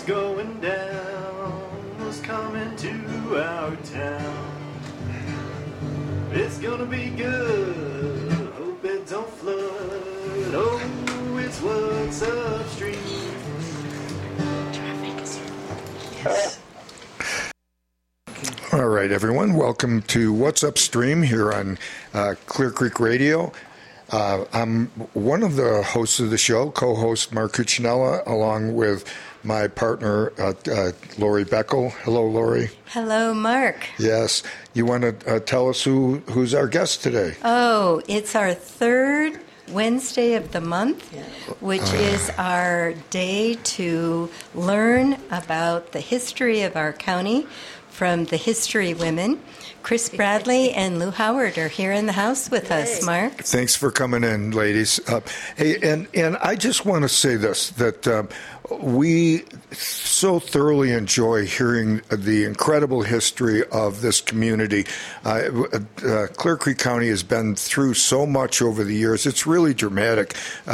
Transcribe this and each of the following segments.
going down, was coming to our town. It's gonna be good, hope it don't flood. Oh, it's What's Upstream. Yes. All right, everyone. Welcome to What's Upstream here on Clear Creek Radio. I'm one of the hosts of the show, co-host Mark Cuccinella, along with my partner, Lori Beckel. Hello, Lori. Hello, Mark. Yes. You want to tell us who's our guest today? Oh, it's our third Wednesday of the month, which is our day to learn about the history of our county from the History Women. Chris Bradley and Lou Howard are here in the house with us, Mark. Thanks for coming in, ladies. Hey, and I just want to say this, that we so thoroughly enjoy hearing the incredible history of this community. Clear Creek County has been through so much over the years. It's really dramatic,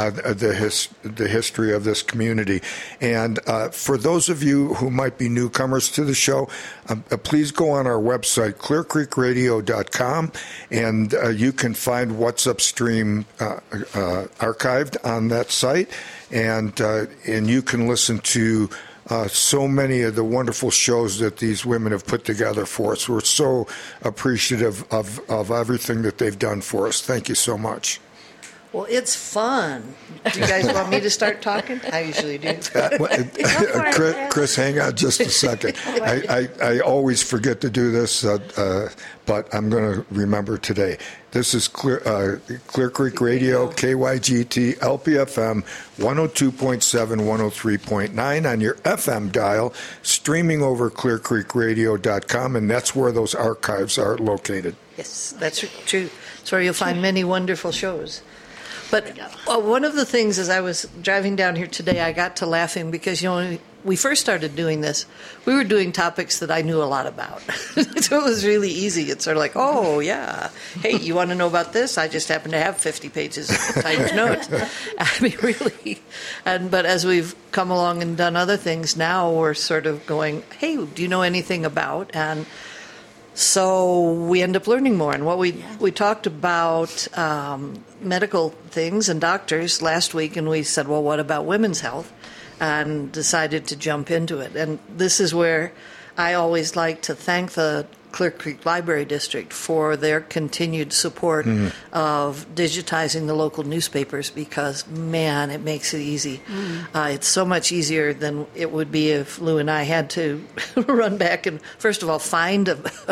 the history of this community. And for those of you who might be newcomers to the show, please go on our website, clearcreekradio.com, and you can find What's Upstream archived on that site. And you can listen to so many of the wonderful shows that these women have put together for us. We're so appreciative of everything that they've done for us. Thank you so much. Well, it's fun. Do you guys want me to start talking? I usually do. Chris, hang on just a second. I always forget to do this, but I'm going to remember today. This is Clear Creek Radio, KYGT, LPFM, 102.7, 103.9 on your FM dial, streaming over clearcreekradio.com, and that's where those archives are located. Yes, that's true. It's where you'll find many wonderful shows. But one of the things as I was driving down here today, I got to laughing because, when we first started doing this, we were doing topics that I knew a lot about. So it was really easy. It's sort of like, oh, yeah. Hey, you want to know about this? I just happen to have 50 pages of typed notes. I mean, really. But as we've come along and done other things, now we're sort of going, hey, do you know anything about? And so we end up learning more. And what we talked about medical things and doctors last week, and we said, well, what about women's health? And decided to jump into it. And this is where I always like to thank the Clear Creek Library District for their continued support of digitizing the local newspapers because, man, it makes it easy. It's so much easier than it would be if Lou and I had to run back and, first of all, find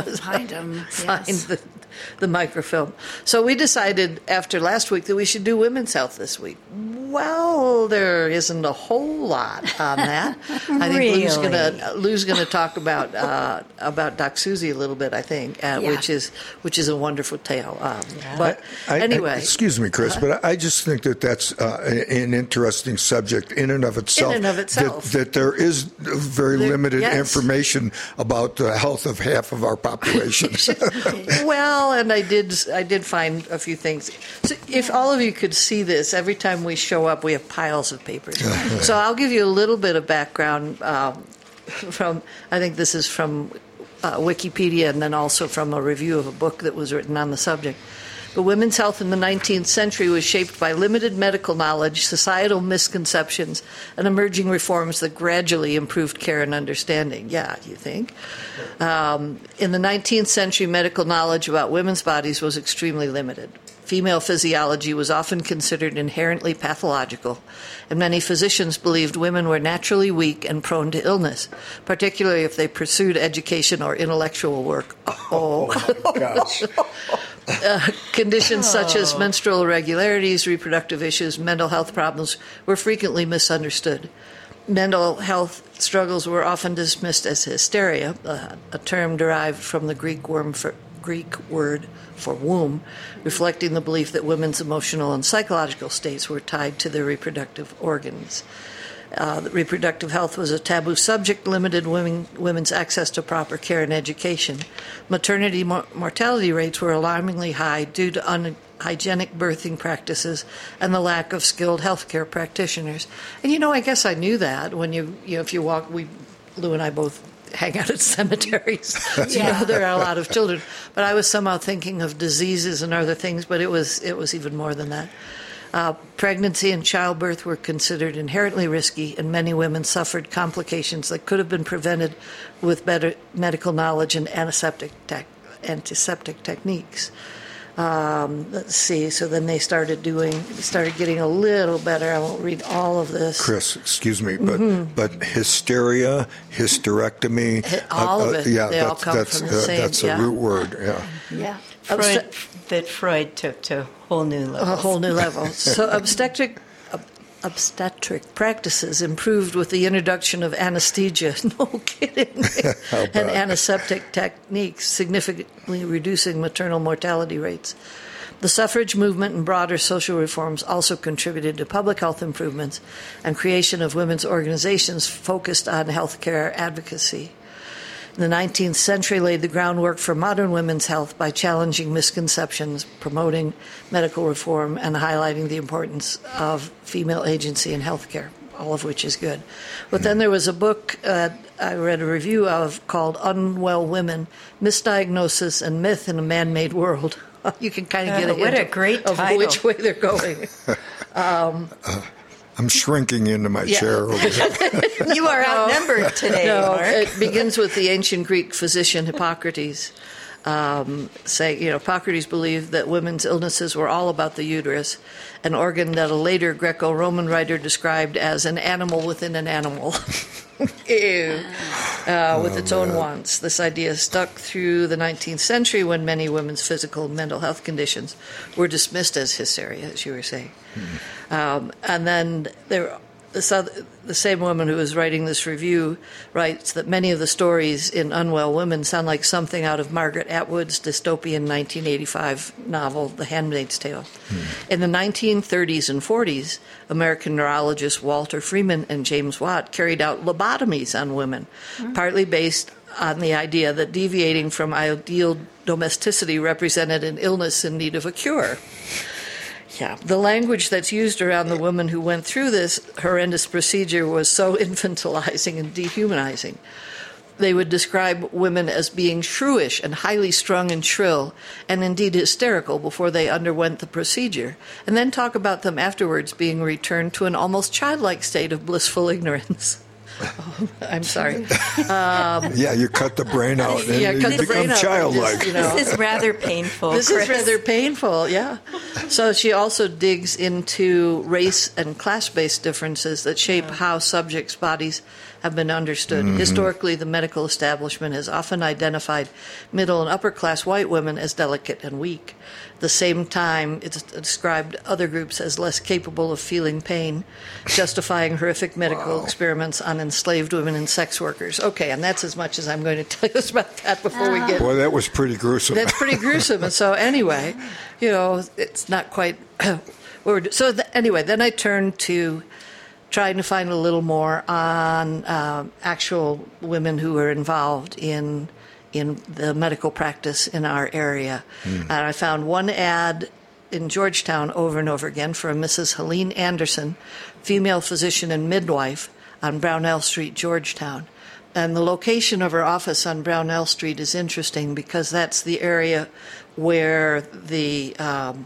the microfilm. So we decided after last week that we should do women's health this week. Well, there isn't a whole lot on that. I think Really? Lou's gonna talk about Doc Susie a little bit. I think, which is a wonderful tale. But anyway, excuse me, Chris, but I just think that that's an interesting subject in and of itself. That there is very limited information about the health of half of our population. Well, and I did find a few things. So if all of you could see this, every time we show up, we have piles of papers. So I'll give you a little bit of background from, I think this is from Wikipedia, and then also from a review of a book that was written on the subject. But women's health in the 19th century was shaped by limited medical knowledge, societal misconceptions, and emerging reforms that gradually improved care and understanding. Yeah, you think? In the 19th century, medical knowledge about women's bodies was extremely limited. Female physiology was often considered inherently pathological, and many physicians believed women were naturally weak and prone to illness, particularly if they pursued education or intellectual work. Gosh. Conditions such as menstrual irregularities, reproductive issues, mental health problems were frequently misunderstood. Mental health struggles were often dismissed as hysteria, a term derived from the Greek word for womb, reflecting the belief that women's emotional and psychological states were tied to their reproductive organs. Reproductive health was a taboo subject, limited women's access to proper care and education. Maternity mortality rates were alarmingly high due to hygienic birthing practices and the lack of skilled healthcare practitioners. And I guess I knew that when if you walk, Lou and I both hang out at cemeteries. There are a lot of children. But I was somehow thinking of diseases and other things, but it was even more than that. Pregnancy and childbirth were considered inherently risky, and many women suffered complications that could have been prevented with better medical knowledge and antiseptic techniques. Let's see. So then they started getting a little better. I won't read all of this. Chris, excuse me, but hysteria, hysterectomy, all of it. Yeah, they all come from the same. That's a root word. Yeah. Yeah. That Freud took to a whole new level. A whole new level. So obstetric practices improved with the introduction of anesthesia, no kidding, and antiseptic techniques, significantly reducing maternal mortality rates. The suffrage movement and broader social reforms also contributed to public health improvements and creation of women's organizations focused on healthcare advocacy. The 19th century laid the groundwork for modern women's health by challenging misconceptions, promoting medical reform, and highlighting the importance of female agency in healthcare, all of which is good. But then there was a book I read a review of called Unwell Women, Misdiagnosis and Myth in a Man-Made World. You can kind of get a hint a great of title. which way they're going. I'm shrinking into my chair over here. You are outnumbered today, Mark. It begins with the ancient Greek physician Hippocrates. Hippocrates believed that women's illnesses were all about the uterus, an organ that a later Greco-Roman writer described as an animal within an animal. Ew. With its own wants. This idea stuck through the 19th century when many women's physical and mental health conditions were dismissed as hysteria, as you were saying. And then the same woman who was writing this review writes that many of the stories in Unwell Women sound like something out of Margaret Atwood's dystopian 1985 novel, The Handmaid's Tale. In the 1930s and 40s, American neurologists Walter Freeman and James Watt carried out lobotomies on women, partly based on the idea that deviating from ideal domesticity represented an illness in need of a cure. Yeah, the language that's used around the women who went through this horrendous procedure was so infantilizing and dehumanizing. They would describe women as being shrewish and highly strung and shrill, and indeed hysterical before they underwent the procedure, and then talk about them afterwards being returned to an almost childlike state of blissful ignorance. Oh, I'm sorry. You cut the brain out and you become childlike. This is rather painful. This Chris. is rather painful, yeah. So she also digs into race and class-based differences that shape how subjects' bodies have been understood. Historically, the medical establishment has often identified middle and upper-class white women as delicate and weak. At the same time, it's described other groups as less capable of feeling pain, justifying horrific medical experiments on enslaved women and sex workers. Okay, and that's as much as I'm going to tell you about that before we get... Boy, that was pretty gruesome. That's pretty gruesome. And so anyway, it's not quite... Anyway, then I turned to trying to find a little more on actual women who were involved in the medical practice in our area. And I found one ad in Georgetown over and over again for a Mrs. Helene Anderson, female physician and midwife on Brownell Street, Georgetown. And the location of her office on Brownell Street is interesting because that's the area where the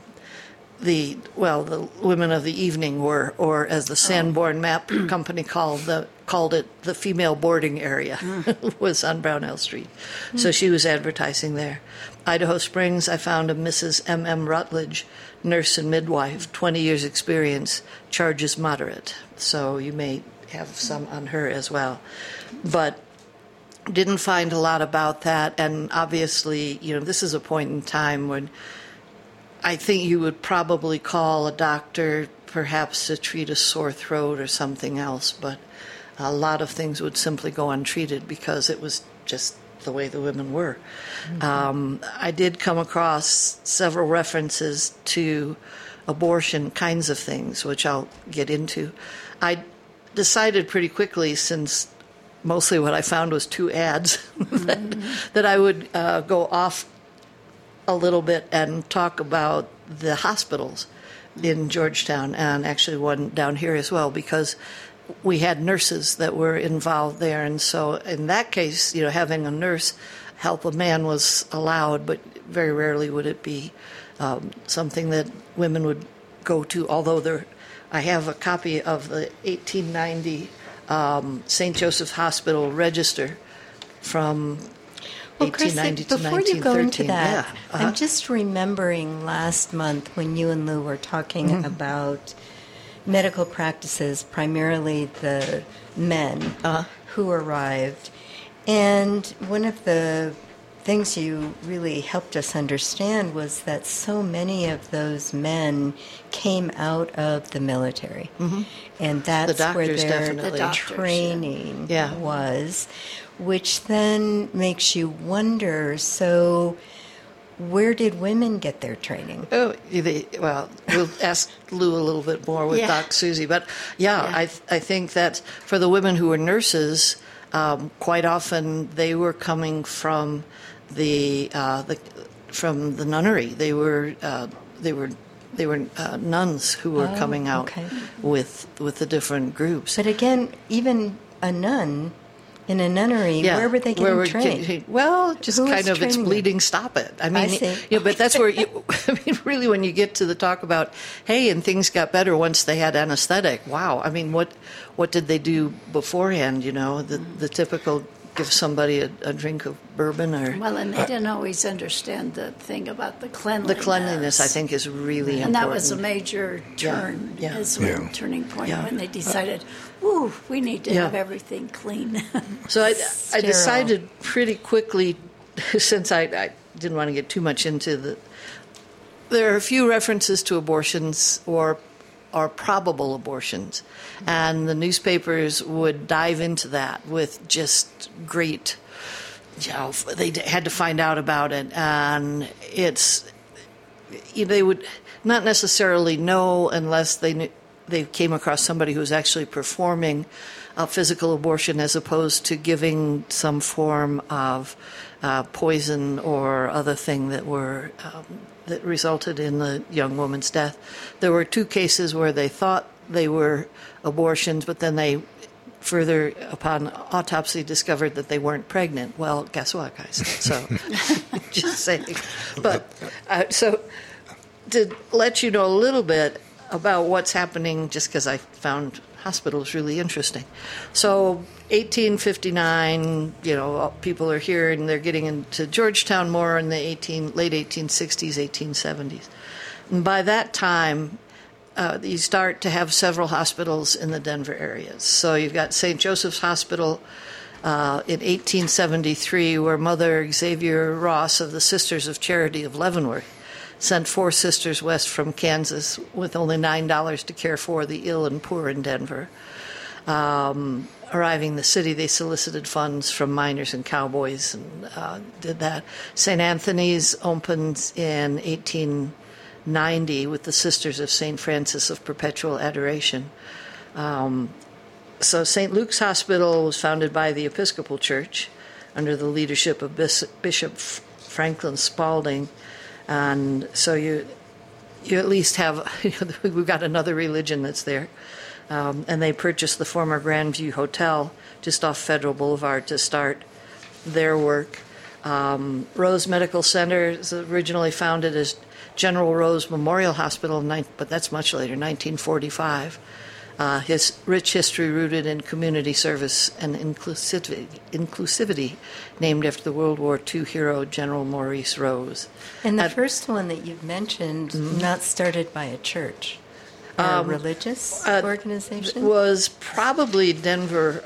women of the evening were, or as the Sanborn Map Company called it, the female boarding area was on Brownell Street. So she was advertising there. Idaho Springs, I found a Mrs. M.M. Rutledge, nurse and midwife, 20 years experience, charges moderate. So you may have some on her as well. But didn't find a lot about that. And obviously, this is a point in time when I think you would probably call a doctor perhaps to treat a sore throat or something else, but a lot of things would simply go untreated because it was just the way the women were. I did come across several references to abortion kinds of things, which I'll get into. I decided pretty quickly, since mostly what I found was two ads, that I would go off a little bit and talk about the hospitals in Georgetown, and actually one down here as well, because we had nurses that were involved there. And so in that case, having a nurse help a man was allowed, but very rarely would it be something that women would go to, although I have a copy of the 1890 St. Joseph's Hospital register from 1890 to 1913. Before you go into that, Yeah. I'm just remembering last month when you and Lou were talking about medical practices, primarily the men who arrived. And one of the things you really helped us understand was that so many of those men came out of the military. And that's where doctors, their definitely. The doctors, training yeah. was, which then makes you wonder, so where did women get their training? Oh, well, we'll ask Lou a little bit more with Yeah. Doc Susie, but yeah. Yeah. I think that for the women who were nurses, quite often they were coming from the nunnery. They were nuns who were coming out okay. with the different groups. But again, even a nun in a nunnery, where were they getting trained? Well, just Who was kind of, it's training them? bleeding, stop it. I mean, see. but that's where really when you get to the talk about, hey, and things got better once they had anesthetic. Wow. I mean, what did they do beforehand? The typical give somebody a drink of bourbon or. Well, and they didn't always understand the thing about the cleanliness. The cleanliness, I think, is really And important. that was a major turn, Yeah. Yeah. turning point Yeah. when they decided, "Ooh, we need to Yeah. have everything clean." So I Sterile. decided pretty quickly, since I didn't want to get too much into there are a few references to abortions or probable abortions, and the newspapers would dive into that with just great, they had to find out about it, and they would not necessarily know unless they came across somebody who was actually performing a physical abortion as opposed to giving some form of poison or other thing that resulted in the young woman's death. There were 2 cases where they thought they were abortions, but then they further, upon autopsy, discovered that they weren't pregnant. Well, guess what, guys? So, just saying. But, so, to let you know a little bit about what's happening, just because I found hospitals really interesting. So, 1859, people are here and they're getting into Georgetown more in the late 1860s, 1870s. And by that time, you start to have several hospitals in the Denver areas. So you've got St. Joseph's Hospital in 1873, where Mother Xavier Ross of the Sisters of Charity of Leavenworth sent 4 sisters west from Kansas with only $9 to care for the ill and poor in Denver. Arriving in the city, they solicited funds from miners and cowboys and did that. St. Anthony's opened in 1890 with the Sisters of St. Francis of Perpetual Adoration. So St. Luke's Hospital was founded by the Episcopal Church under the leadership of Bishop Franklin Spalding. And so you at least have, we've got another religion that's there. And they purchased the former Grandview Hotel just off Federal Boulevard to start their work. Rose Medical Center is originally founded as General Rose Memorial Hospital, but that's much later, 1945. His rich history rooted in community service and inclusivity, named after the World War II hero General Maurice Rose. And the first one that you've mentioned, not started by a church, a religious organization? Was probably Denver.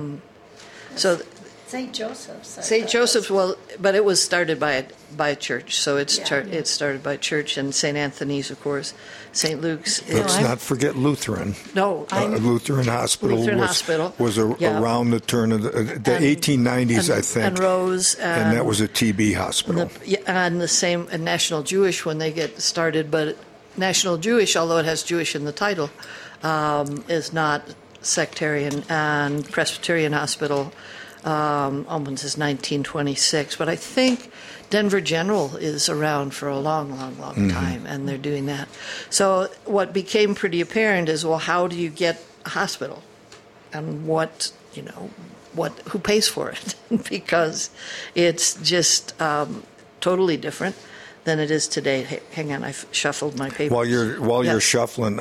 St. Joseph's. St. Joseph's, but it was started by a church, so it started by church, and St. Anthony's, of course, St. Luke's. Let's not forget Lutheran. No, Lutheran Hospital was around the turn of the 1890s, I think. And Rose. And that was a TB hospital. And the same, and National Jewish when they get started, but National Jewish, although it has Jewish in the title, is not sectarian, and Presbyterian Hospital Almond is 1926, but I think Denver General is around for a long, long, long time, and they're doing that. So what became pretty apparent is, well, how do you get a hospital? And who pays for it? Because it's just totally different than it is today. Hang on, I've shuffled my papers. While you're shuffling,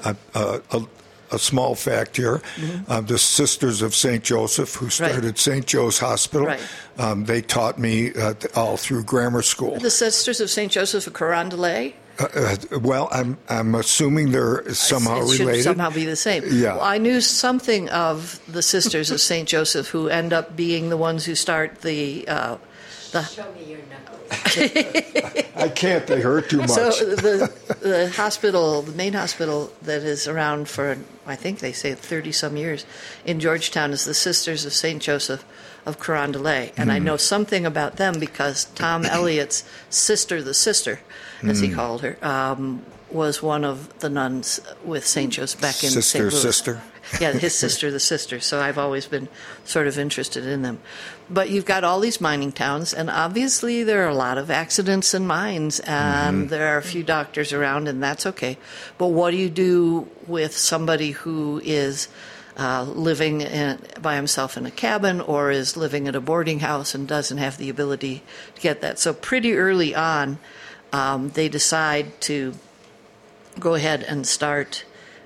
a small fact here: the Sisters of St. Joseph, who started St. Joe's Hospital, they taught me all through grammar school. The Sisters of St. Joseph of Carondelet. Well, I'm assuming they're somehow it should related. Somehow be the same. Yeah. Well, I knew something of the Sisters of St. Joseph, who end up being the ones who start the. Show me your knuckles. I can't. They hurt too much. So the hospital, the main hospital that is around for, I think they say 30-some years in Georgetown, is the Sisters of St. Joseph of Carondelet. And I know something about them because Tom Elliott's sister, the sister, as he called her, was one of the nuns with St. Joseph back in St. Louis. Sister. Yeah, his sister, the sister. So I've always been sort of interested in them. But you've got all these mining towns, and obviously there are a lot of accidents in mines, and there are a few doctors around, and that's okay. But what do you do with somebody who is living by himself in a cabin or is living at a boarding house and doesn't have the ability to get that? So pretty early on, they decide to go ahead and start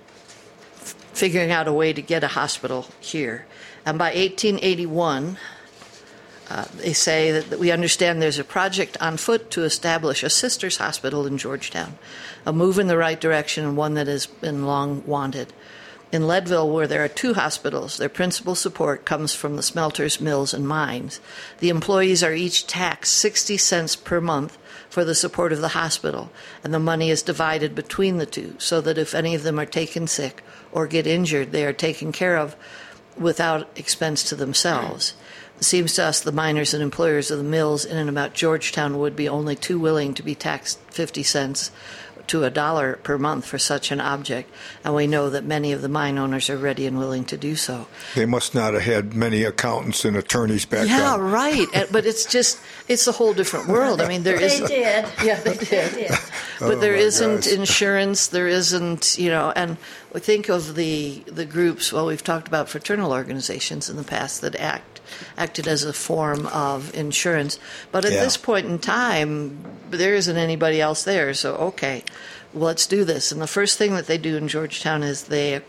figuring out a way to get a hospital here. And by 1881, they say that we understand there's a project on foot to establish a sisters' hospital in Georgetown, a move in the right direction and one that has been long wanted. In Leadville, where there are 2 hospitals, their principal support comes from the smelters, mills, and mines. The employees are each taxed 60 cents per month for the support of the hospital, and the money is divided between the 2, so that if any of them are taken sick or get injured, they are taken care of without expense to themselves. It seems to us the miners and employers of the mills in and about Georgetown would be only too willing to be taxed 50 cents to $1 per month for such an object, and we know that many of the mine owners are ready and willing to do so. They must not have had many accountants and attorneys back then. Yeah, right. But it's a whole different world. I mean, there is. They did. Yeah, they did. But there isn't insurance. There isn't, and we think of the groups. Well, we've talked about fraternal organizations in the past that acted as a form of insurance. But at this point in time, there isn't anybody else there. So, okay, let's do this. And the first thing that they do in Georgetown is they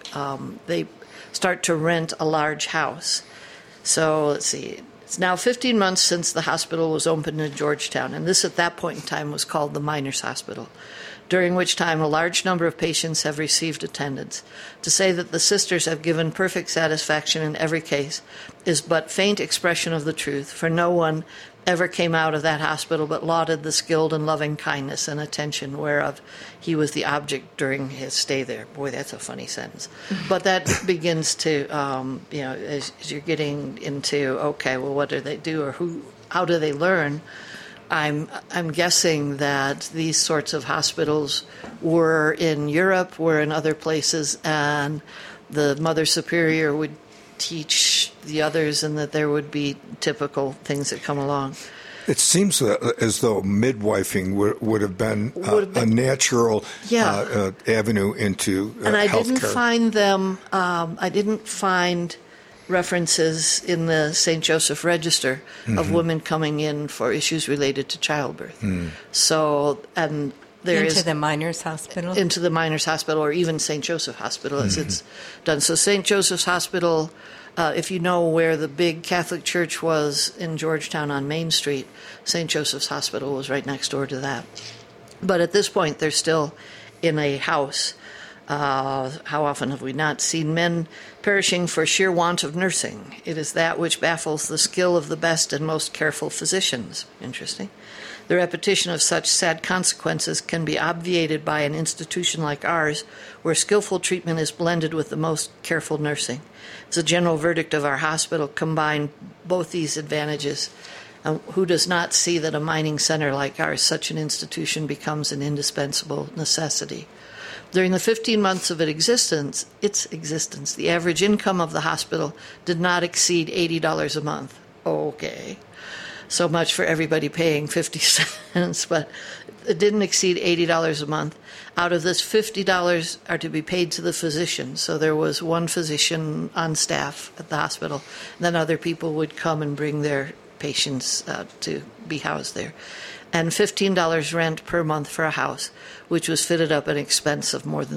start to rent a large house. So let's see. It's now 15 months since the hospital was opened in Georgetown, and this at that point in time was called the Miners' Hospital, during which time a large number of patients have received attendance. To say that the sisters have given perfect satisfaction in every case is but faint expression of the truth, for no one ever came out of that hospital but lauded the skilled and loving kindness and attention whereof he was the object during his stay there. Boy, that's a funny sentence. But that begins to, as you're getting into, okay, well, what do they do, or how do they learn? I'm guessing that these sorts of hospitals were in Europe, were in other places, and the Mother Superior would teach the others, and that there would be typical things that come along. It seems as though midwifing would have been a natural avenue into and I healthcare. didn't find them. I didn't find references in the St. Joseph Register of women coming in for issues related to childbirth. So, and there into the Miners' Hospital? Into the Miners' Hospital, or even St. Joseph Hospital, as it's done. So St. Joseph's Hospital, if you know where the big Catholic church was in Georgetown on Main Street, St. Joseph's Hospital was right next door to that. But at this point, they're still in a house. How often have we not seen men perishing for sheer want of nursing? It is that which baffles the skill of the best and most careful physicians. Interesting. The repetition of such sad consequences can be obviated by an institution like ours, where skillful treatment is blended with the most careful nursing. It's a general verdict of our hospital combine both these advantages. Who does not see that a mining center like ours, such an institution, becomes an indispensable necessity? During the 15 months of its existence, the average income of the hospital did not exceed $80 a month. Okay. So much for everybody paying 50 cents, but it didn't exceed $80 a month. Out of this, $50 are to be paid to the physician. So there was one physician on staff at the hospital. And then other people would come and bring their patients to be housed there. And $15 rent per month for a house, which was fitted up at an expense of more than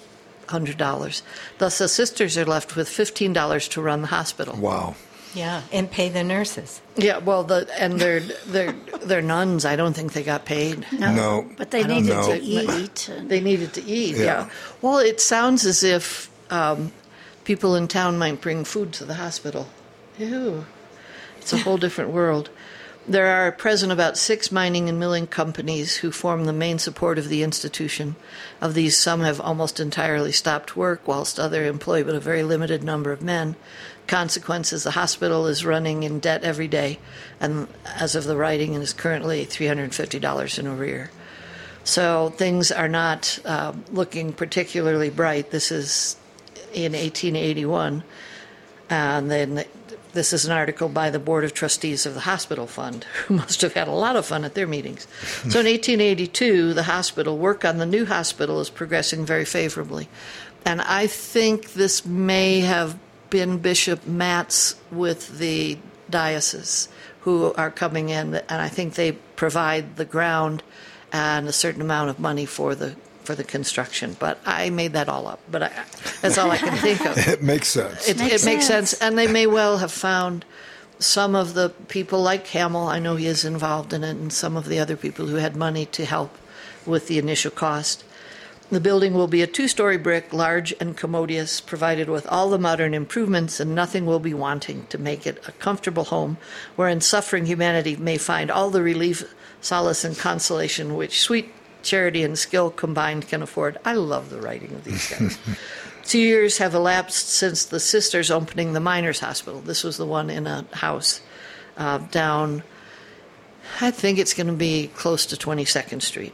$300. Thus, the sisters are left with $15 to run the hospital. Wow. Yeah, and pay the nurses. Yeah, well, they're nuns. I don't think they got paid. No. But they needed to eat. They needed to eat, Yeah. yeah. Well, it sounds as if people in town might bring food to the hospital. Ew. It's a whole different world. There are at present about 6 mining and milling companies who form the main support of the institution. Of these, some have almost entirely stopped work, whilst others employ but a very limited number of men. Consequences, the hospital is running in debt every day, and as of the writing, it is currently $350 in arrear. So things are not looking particularly bright. This is in 1881, and then this is an article by the Board of Trustees of the Hospital Fund, who must have had a lot of fun at their meetings. So in 1882, the hospital, work on the new hospital is progressing very favorably. And I think this may have been Bishop Matz with the diocese who are coming in, and I think they provide the ground and a certain amount of money for the construction. But I made that all up. But that's all I can think of. It makes sense. It makes sense. And they may well have found some of the people like Hamill, I know he is involved in it, and some of the other people who had money to help with the initial cost. The building will be a 2-story brick, large and commodious, provided with all the modern improvements, and nothing will be wanting to make it a comfortable home wherein suffering humanity may find all the relief, solace, and consolation which sweet charity and skill combined can afford. I love the writing of these guys. 2 years have elapsed since the sisters opening the Miners Hospital. This was the one in a house down, I think it's going to be close to 22nd Street.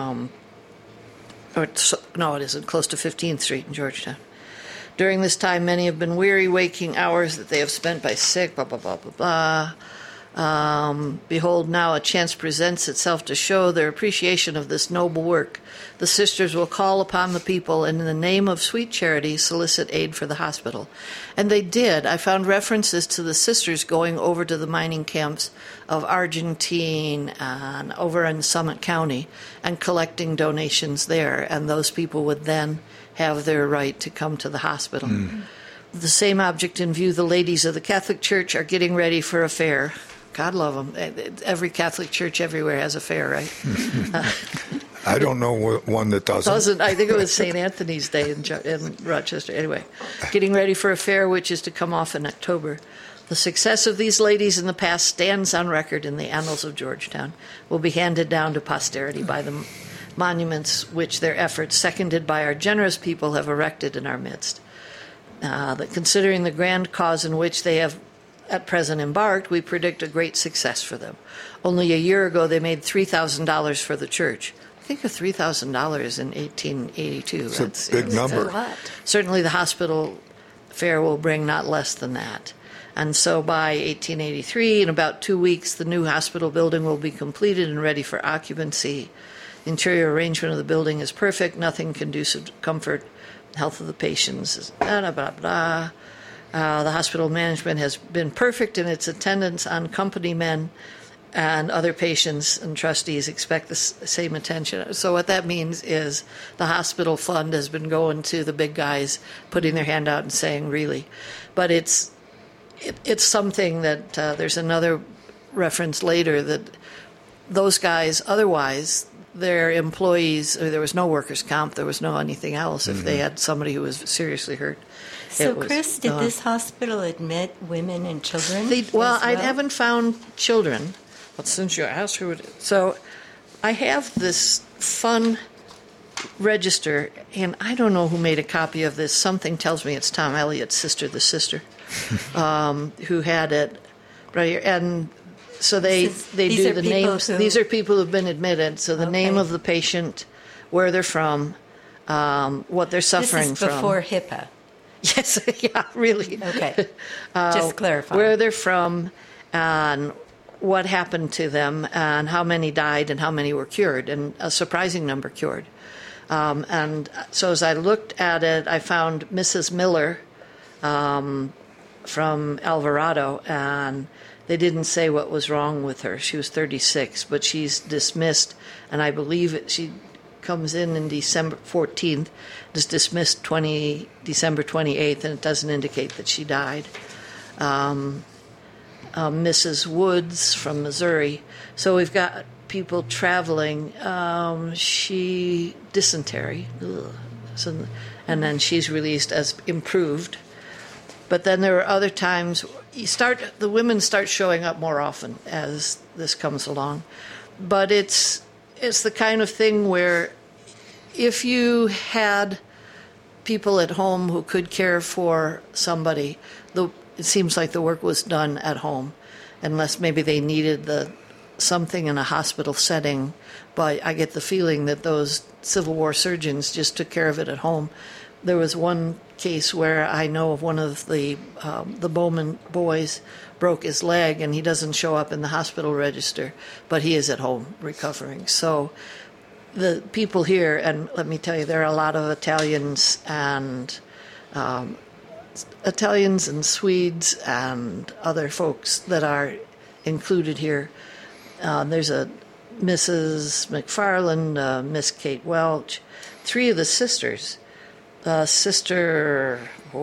No, it isn't, close to 15th Street in Georgetown. During this time, many have been weary waking hours that they have spent by sick, blah, blah, blah, blah, blah. Behold, now a chance presents itself to show their appreciation of this noble work. The sisters will call upon the people and in the name of sweet charity solicit aid for the hospital. And they did. I found references to the sisters going over to the mining camps of Argentine and over in Summit County and collecting donations there. And those people would then have their right to come to the hospital. The same object in view, the ladies of the Catholic Church are getting ready for a fair. God love them. Every Catholic church everywhere has a fair, right? I don't know one that doesn't. I think it was St. Anthony's Day in Rochester. Anyway, getting ready for a fair which is to come off in October. The success of these ladies in the past stands on record in the annals of Georgetown, will be handed down to posterity by the monuments which their efforts, seconded by our generous people, have erected in our midst. That considering the grand cause in which they have at present embarked, we predict a great success for them. Only a year ago, they made $3,000 for the church. I think of $3,000 in 1882. It's a big number. That's a lot. Certainly the hospital fair will bring not less than that. And so by 1883, in about 2 weeks, the new hospital building will be completed and ready for occupancy. The interior arrangement of the building is perfect, nothing conducive to comfort, health of the patients, blah, blah, blah. The hospital management has been perfect in its attendance on company men, and other patients and trustees expect the same attention. So what that means is the hospital fund has been going to the big guys, putting their hand out and saying, really. But it's something that there's another reference later that those guys, otherwise, their employees, there was no workers' comp, there was no anything else if they had somebody who was seriously hurt. So, Chris, did this hospital admit women and children? I haven't found children, but since you asked who it is. So I have this fun register, and I don't know who made a copy of this. Something tells me it's Tom Elliott's sister, the sister, who had it right here. And so they do the names. These are people who've been admitted. So the name of the patient, where they're from, what they're suffering This is before from. HIPAA. Yes, yeah, really. Okay. Just clarify. Where they're from and what happened to them and how many died and how many were cured, and a surprising number cured. And so as I looked at it, I found Mrs. Miller from Alvarado, and they didn't say what was wrong with her. She was 36, but she's dismissed, and I believe she comes in December 14th, is dismissed December 28th, and it doesn't indicate that she died. Mrs. Woods from Missouri. So we've got people traveling. She dysentery, so, and then she's released as improved. But then there are other times the women start showing up more often as this comes along. But it's the kind of thing where if you had people at home who could care for somebody, it seems like the work was done at home, unless maybe they needed something in a hospital setting. But I get the feeling that those Civil War surgeons just took care of it at home. There was one case where I know of one of the Bowman boys broke his leg, and he doesn't show up in the hospital register, but he is at home recovering. So the people here, and let me tell you, there are a lot of Italians and Swedes and other folks that are included here. There's a Mrs. McFarland, Miss Kate Welch, three of the sisters. Sister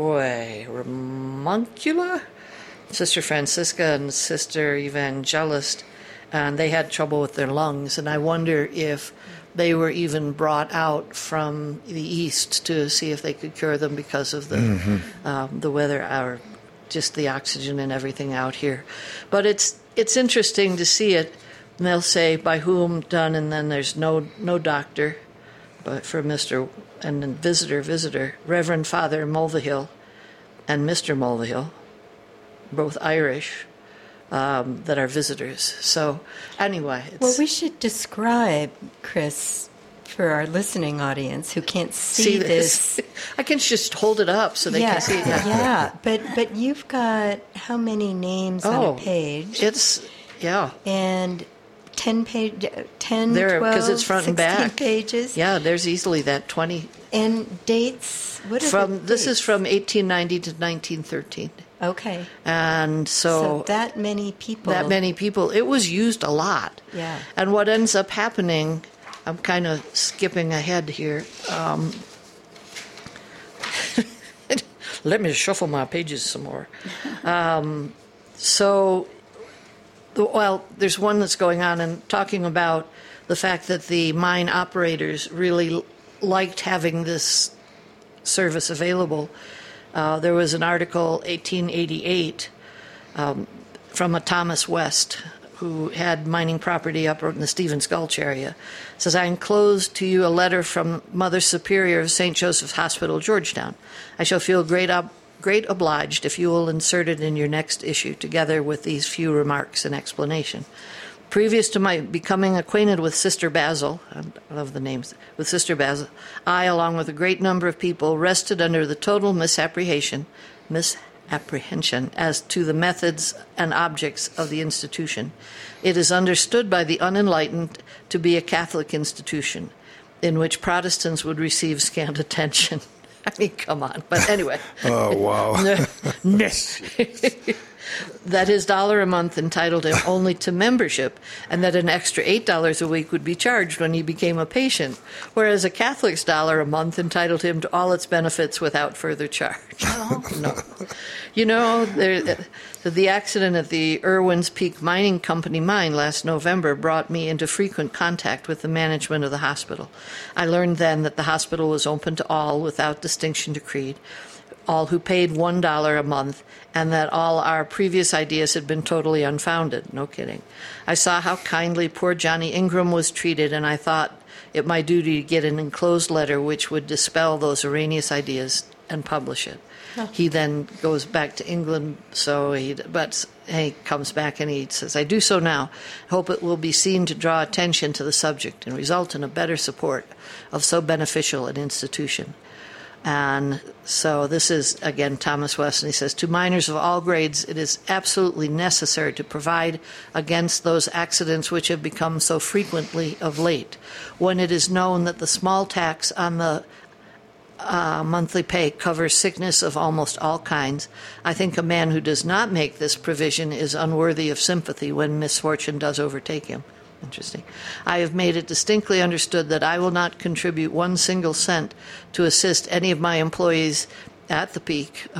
Ramoncula, Sister Francisca, and Sister Evangelist, and they had trouble with their lungs, and I wonder if they were even brought out from the east to see if they could cure them because of the weather, or just the oxygen and everything out here. But it's interesting to see it. And they'll say by whom done, and then there's no doctor, but for Mr. and then visitor, Reverend Father Mulvihill and Mr. Mulvihill, both Irish, that are visitors. So anyway, well, we should describe, Chris, for our listening audience who can't see this. I can just hold it up so they can see it. Yeah, but you've got how many names on a page? And 10 there, 12, because it's front 16 and back. pages. Yeah, there's easily that 20. And dates? What are the This is dates? from 1890 to 1913. Okay. And so that many people. It was used a lot. Yeah. And what ends up happening, I'm kind of skipping ahead here. Let me shuffle my pages some more. There's one that's going on and talking about the fact that the mine operators really liked having this service available. There was an article, 1888, from a Thomas West, who had mining property up in the Stevens Gulch area. It says, I enclose to you a letter from Mother Superior of St. Joseph's Hospital, Georgetown. I shall feel great obliged if you will insert it in your next issue, together with these few remarks and explanation. Previous to my becoming acquainted with Sister Basil, I love the names, with Sister Basil, I, along with a great number of people, rested under the total misapprehension as to the methods and objects of the institution. It is understood by the unenlightened to be a Catholic institution, in which Protestants would receive scant attention. I mean, come on. But anyway. Oh, wow. That his $1 a month entitled him only to membership, and that an extra $8 a week would be charged when he became a patient, whereas a Catholic's $1 a month entitled him to all its benefits without further charge. No. You know, the accident at the Irwin's Peak Mining Company mine last November brought me into frequent contact with the management of the hospital. I learned then that the hospital was open to all without distinction to creed, all who paid $1 a month, and that all our previous ideas had been totally unfounded. No kidding. I saw how kindly poor Johnny Ingram was treated, and I thought it my duty to get an enclosed letter which would dispel those erroneous ideas and publish it. He then goes back to England, but he comes back and he says, I do so now. I hope it will be seen to draw attention to the subject and result in a better support of so beneficial an institution. And so this is, again, Thomas West, and he says, to miners of all grades, it is absolutely necessary to provide against those accidents which have become so frequently of late, when it is known that the small tax on the monthly pay covers sickness of almost all kinds. I think a man who does not make this provision is unworthy of sympathy when misfortune does overtake him. Interesting. I have made it distinctly understood that I will not contribute 1 single cent to assist any of my employees at the Peak,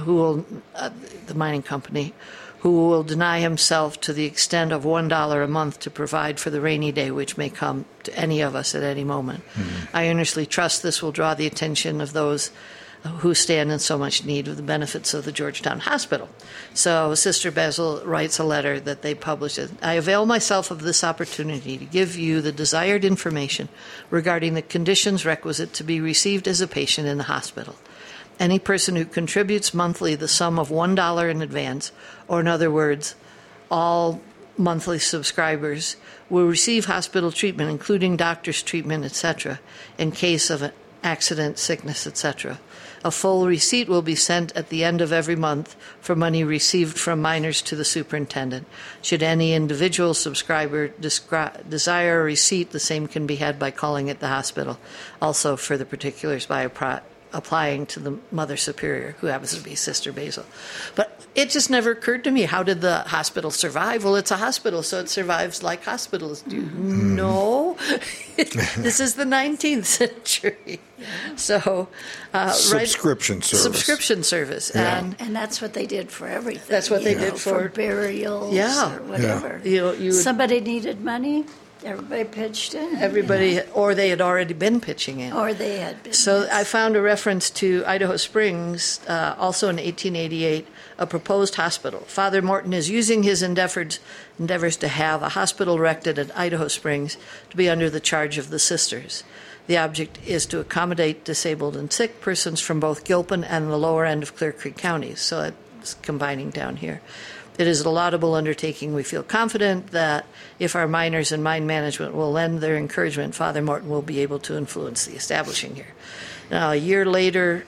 the mining company, who will deny himself to the extent of $1 a month to provide for the rainy day which may come to any of us at any moment. I earnestly trust this will draw the attention of those who stand in so much need of the benefits of the Georgetown Hospital. So Sister Basil writes a letter that they published. I avail myself of this opportunity to give you the desired information regarding the conditions requisite to be received as a patient in the hospital. Any person who contributes monthly the sum of $1 in advance, or in other words, all monthly subscribers, will receive hospital treatment, including doctor's treatment, etc., in case of an accident, sickness, etc. A full receipt will be sent at the end of every month for money received from miners to the superintendent. Should any individual subscriber desire a receipt, the same can be had by calling at the hospital. Also, further particulars by applying to the Mother Superior, who happens to be Sister Basil. But it just never occurred to me, how did the hospital survive? Well, it's a hospital, so it survives like hospitals do. No, this is the 19th century. So, subscription service. Subscription service. Yeah. And that's what they did for everything. That's what they did for burials Yeah. or whatever. You Somebody needed money, everybody pitched in. everybody, or they had already been pitching in. Or they had been. So yes. I found a reference to Idaho Springs, also in 1888, a proposed hospital. Father Morton is using his endeavors to have a hospital erected at Idaho Springs to be under the charge of the sisters. The object is to accommodate disabled and sick persons from both Gilpin and the lower end of Clear Creek counties. So it's combining down here. It is a laudable undertaking. We feel confident that if our miners and mine management will lend their encouragement, Father Morton will be able to influence the establishing here. Now, a year later,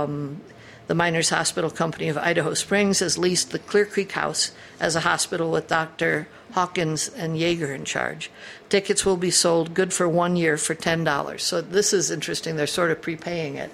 the Miners Hospital Company of Idaho Springs has leased the Clear Creek House as a hospital with Dr. Hawkins and Yeager in charge. Tickets will be sold good for 1 year for $10. So this is interesting. They're sort of prepaying it,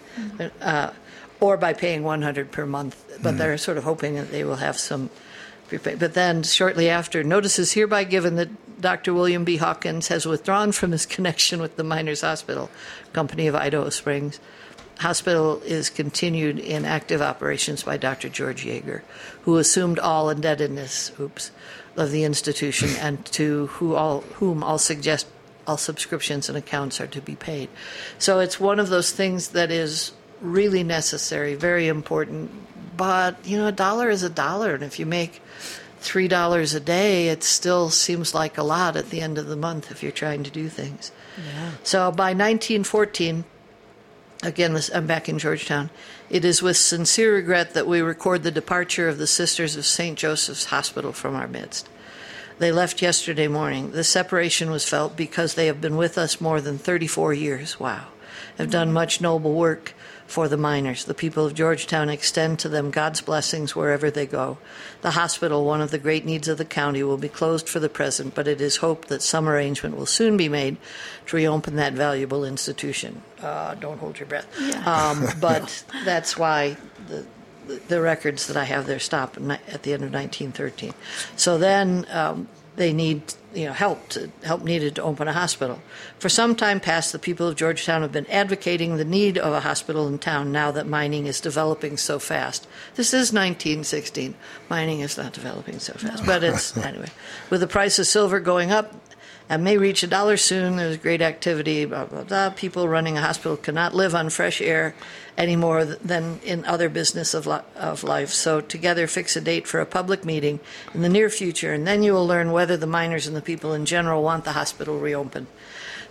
or by paying $100 per month. But they're sort of hoping that they will have some prepay. But then shortly after, notice is hereby given that Dr. William B. Hawkins has withdrawn from his connection with the Miners Hospital Company of Idaho Springs. Hospital is continued in active operations by Dr. George Yeager, who assumed all indebtedness of the institution and to whom all subscriptions and accounts are to be paid. So it's one of those things that is really necessary, very important. But, a dollar is a dollar, and if you make $3 a day, it still seems like a lot at the end of the month if you're trying to do things. Yeah. So by 1914, again, I'm back in Georgetown. It is with sincere regret that we record the departure of the Sisters of St. Joseph's Hospital from our midst. They left yesterday morning. The separation was felt because they have been with us more than 34 years. Wow. Have done much noble work for the miners. The people of Georgetown extend to them God's blessings wherever they go. The hospital, one of the great needs of the county, will be closed for the present, but it is hoped that some arrangement will soon be made to reopen that valuable institution. Don't hold your breath. Yeah. But that's why the records that I have there stop at the end of 1913. So then they need help needed to open a hospital. For some time past, the people of Georgetown have been advocating the need of a hospital in town now that mining is developing so fast. This is 1916. Mining is not developing so fast, but it's anyway. With the price of silver going up and may reach $1 soon, there's great activity, blah, blah, blah. People running a hospital cannot live on fresh air any more than in other business of life. So together fix a date for a public meeting in the near future, and then you will learn whether the miners and the people in general want the hospital reopened.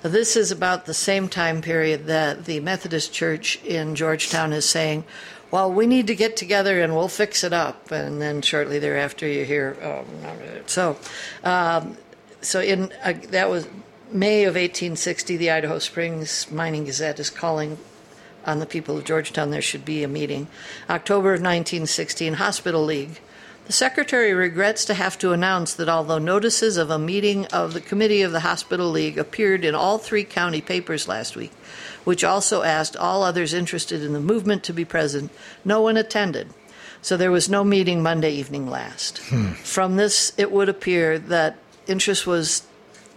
This is about the same time period that the Methodist Church in Georgetown is saying, well, we need to get together and we'll fix it up. And then shortly thereafter you hear, oh, not really. So that was May of 1860, the Idaho Springs Mining Gazette is calling on the people of Georgetown there should be a meeting. October of 1916, Hospital League. The Secretary regrets to have to announce that although notices of a meeting of the Committee of the Hospital League appeared in all 3 county papers last week, which also asked all others interested in the movement to be present, no one attended. So there was no meeting Monday evening last. From this, it would appear that interest was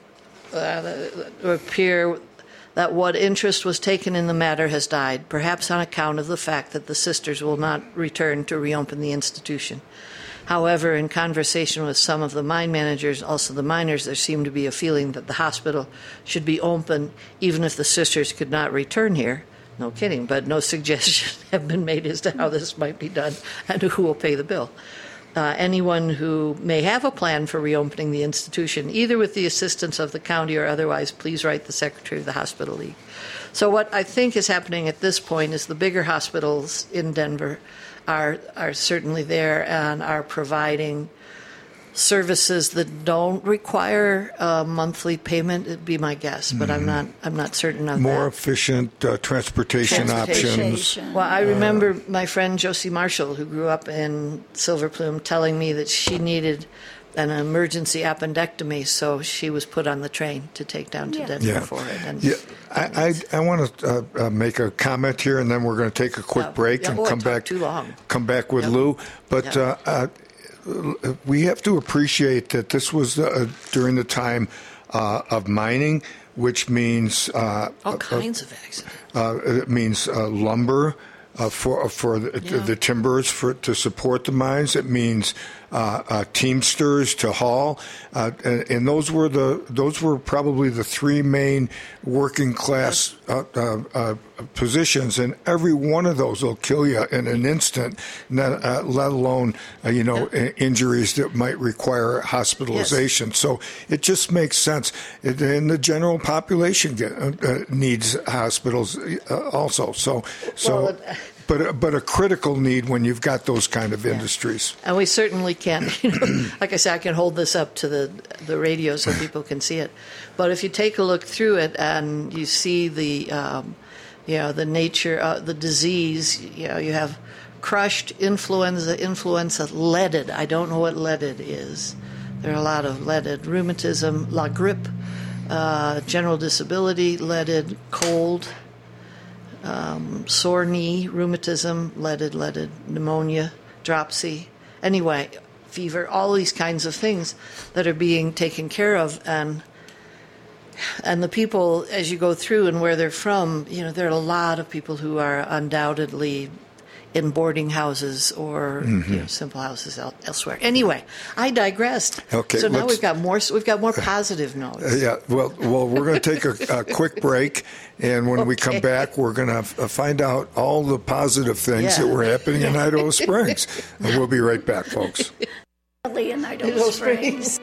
that what interest was taken in the matter has died, perhaps on account of the fact that the sisters will not return to reopen the institution. However, in conversation with some of the mine managers, also the miners, there seemed to be a feeling that the hospital should be open even if the sisters could not return here. No kidding, but no suggestions have been made as to how this might be done and who will pay the bill. Anyone who may have a plan for reopening the institution, either with the assistance of the county or otherwise, please write the Secretary of the Hospital League. So what I think is happening at this point is the bigger hospitals in Denver are certainly there and are providing services that don't require a monthly payment. It'd be my guess, but I'm not certain of More that. efficient transportation options. Well, I remember my friend Josie Marshall, who grew up in Silver Plume, telling me that she needed an emergency appendectomy, so she was put on the train to take down to Denver for it. And I want to make a comment here, and then we're going to take a quick break and come back. Too long. Come back with Lou, but. We have to appreciate that this was during the time of mining, which means all kinds of accidents. It means lumber for the timbers to support the mines. It means teamsters to haul, and those were probably the 3 main working class positions, and every one of those will kill you in an instant. Let alone injuries that might require hospitalization. Yes. So it just makes sense, and the general population needs hospitals also. But a critical need when you've got those kind of industries. And we certainly can. Like I said, I can hold this up to the radio so people can see it. But if you take a look through it and you see the nature, the disease, you have crushed, influenza, leaded. I don't know what leaded is. There are a lot of leaded. Rheumatism, la grippe, general disability, leaded, cold, sore knee, rheumatism, leaded, pneumonia, dropsy, anyway, fever, all these kinds of things that are being taken care of. And the people, as you go through and where they're from, there are a lot of people who are undoubtedly in boarding houses or simple houses elsewhere. Anyway, I digressed. Okay, so now we've got more positive notes. Well, we're going to take a quick break, and when we come back, we're going to find out all the positive things that were happening in Idaho Springs. And we'll be right back, folks. In Idaho Springs.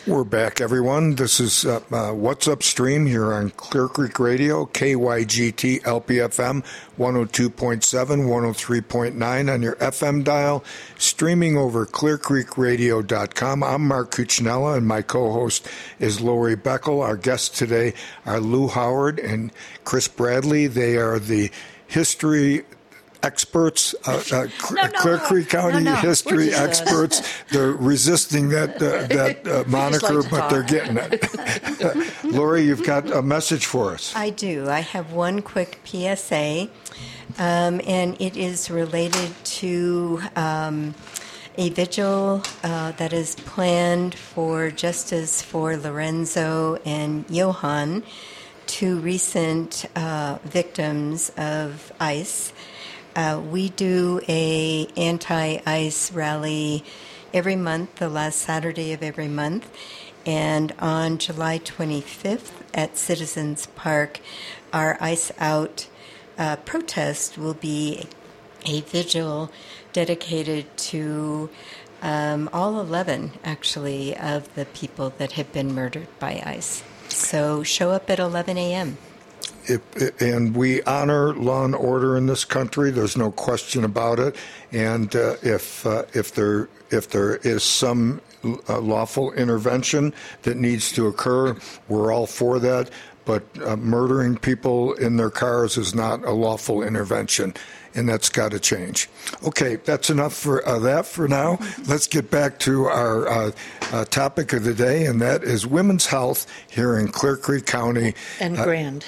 We're back, everyone. This is What's Upstream here on Clear Creek Radio, KYGT LPFM 102.7, 103.9 on your FM dial, streaming over clearcreekradio.com. I'm Mark Cuccinella, and my co-host is Lori Beckel. Our guests today are Lou Howard and Chris Bradley. They are the history experts, Clear Creek County history experts. They're resisting that moniker, like but they're getting it. Lori, you've got a message for us. I do. I have one quick PSA, and it is related to a vigil that is planned for Justice for Lorenzo and Johan, two recent victims of ICE. We do a anti-ICE rally every month, the last Saturday of every month. And on July 25th at Citizens Park, our ICE Out protest will be a vigil dedicated to all 11, actually, of the people that have been murdered by ICE. So show up at 11 a.m. And we honor law and order in this country. There's no question about it. And if there is some lawful intervention that needs to occur, we're all for that. But murdering people in their cars is not a lawful intervention, and that's got to change. Okay, that's enough for that for now. Let's get back to our topic of the day, and that is women's health here in Clear Creek County. And Grand.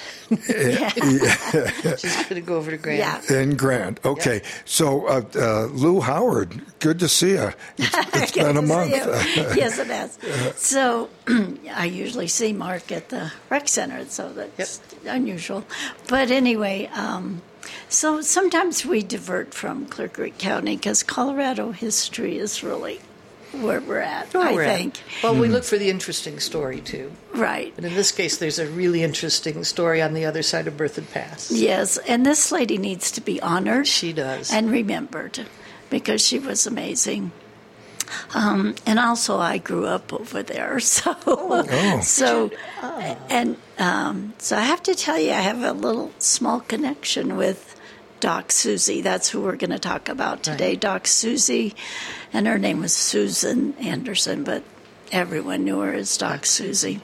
She's going to go over to Grand. Yeah. In Grand. Okay, so Lou Howard, good to see you. It's been a month. Yes, it has. So I usually see Mark at the rec center, so that's unusual. But anyway, so sometimes we divert from Clear Creek County because Colorado history is really where we're at, I think. Well, we look for the interesting story, too. Right. But in this case, there's a really interesting story on the other side of Berthoud Pass. Yes, and this lady needs to be honored. She does. And remembered because she was amazing. And also, I grew up over there, so so I have to tell you, I have a little small connection with Doc Susie. That's who we're going to talk about today, right. Doc Susie, and her name was Susan Anderson, but everyone knew her as Doc Susie.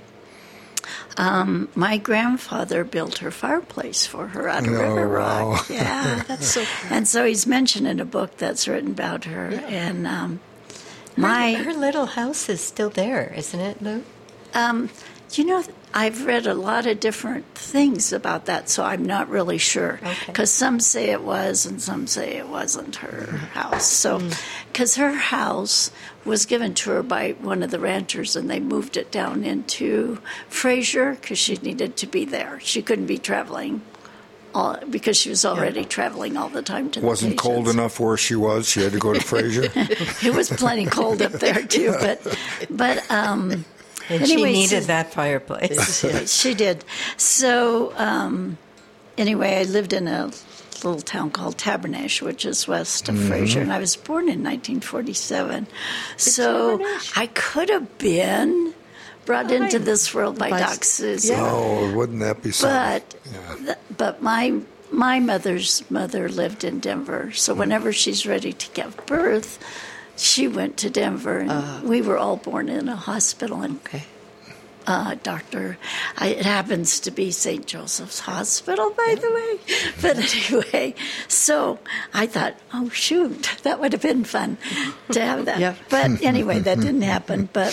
My grandfather built her fireplace for her out of River Rock. Wow. Yeah, that's so cool. And so he's mentioned in a book that's written about her, and her little house is still there, isn't it, Lou? You know, I've read a lot of different things about that, so I'm not really sure. Because some say it was and some say it wasn't her house. So, because her house was given to her by one of the ranchers, and they moved it down into Fraser because she needed to be there. She couldn't be traveling because she was already traveling all the time to the Wasn't patients. cold enough where she was. She had to go to Fraser. It was plenty cold up there, too. But And anyway, she needed that fireplace. She did. So, anyway, I lived in a little town called Tabernash, which is west of Fraser, and I was born in 1947. So I could have been brought into this world by Doc Susie. Oh, wouldn't that be something? But my mother's mother lived in Denver, so whenever she's ready to give birth, she went to Denver, and we were all born in a hospital. And it happens to be St. Joseph's Hospital, by the way. But anyway, so I thought, oh, shoot, that would have been fun to have that. Yeah. But anyway, that didn't happen. But